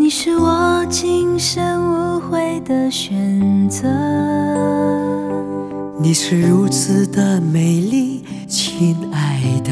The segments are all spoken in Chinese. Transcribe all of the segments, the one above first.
你是我今生无悔的选择， 你是如此的美丽，亲爱的，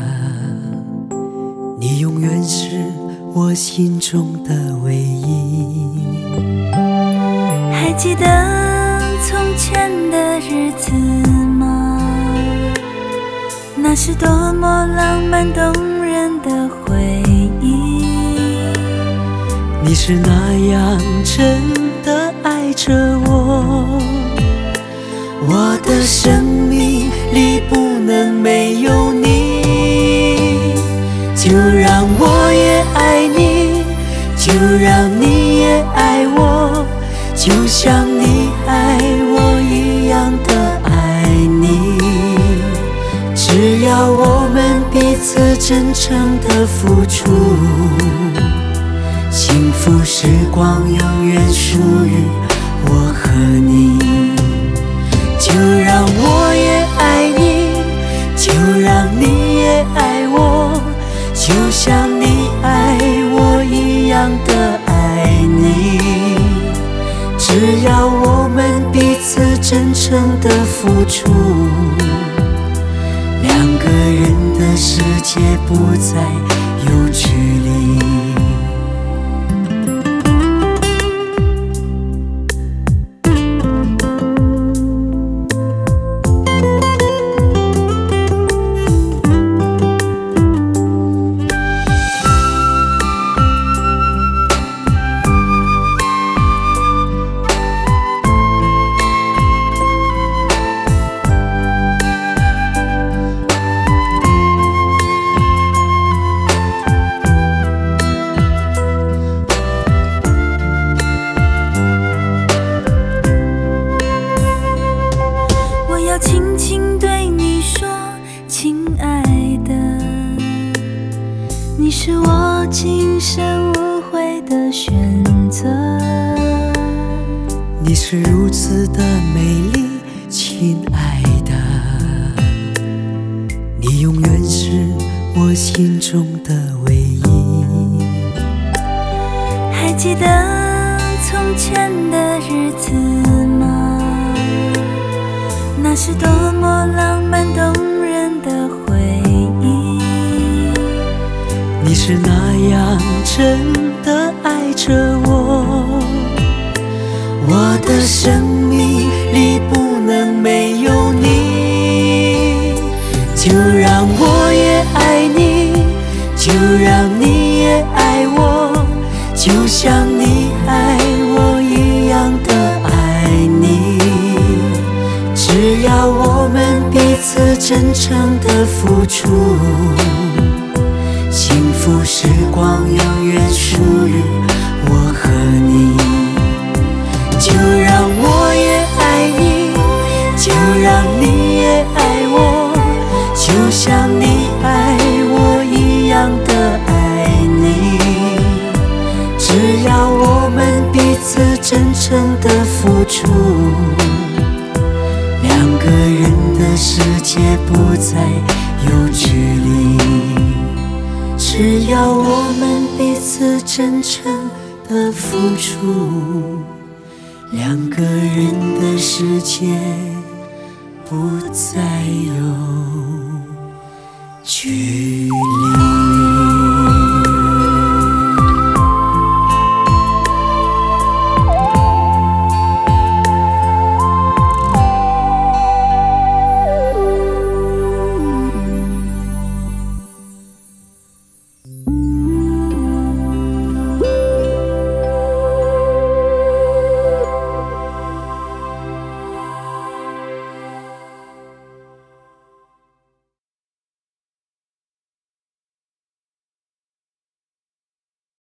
你永远是我心中的唯一。 还记得从前的日子吗？那是多么浪漫动人的回忆。 你是那样真的爱着我，我的生命里不能没有你。就让我也爱你，就让你也爱我，就像你爱我一样的爱你。只要我们彼此真诚的付出，幸福时光永远属于我和你。就让我也爱你，就让你也爱我，就像你爱我一样的爱你。只要我们彼此真诚的付出，两个人的世界不再有距离。 轻轻对你说，亲爱的，你是我今生无悔的选择。 你是如此的美丽，亲爱的，你永远是我心中的唯一。 还记得从前的日子吗？那是多么浪漫动人的回忆。 你是那样真的爱着我，我的生命里不能没有你。就让我也爱你，就让你也爱我，就像你爱我一样的爱你。只要我们彼此真诚的付出，幸福时光永远属于我和你。就让我也爱你，就让你也爱我，就像你爱我一样的爱你。只要我们彼此真诚的付出，两个人的世界不再有距离。只要我们彼此真诚的付出，两个人的世界不再有距离。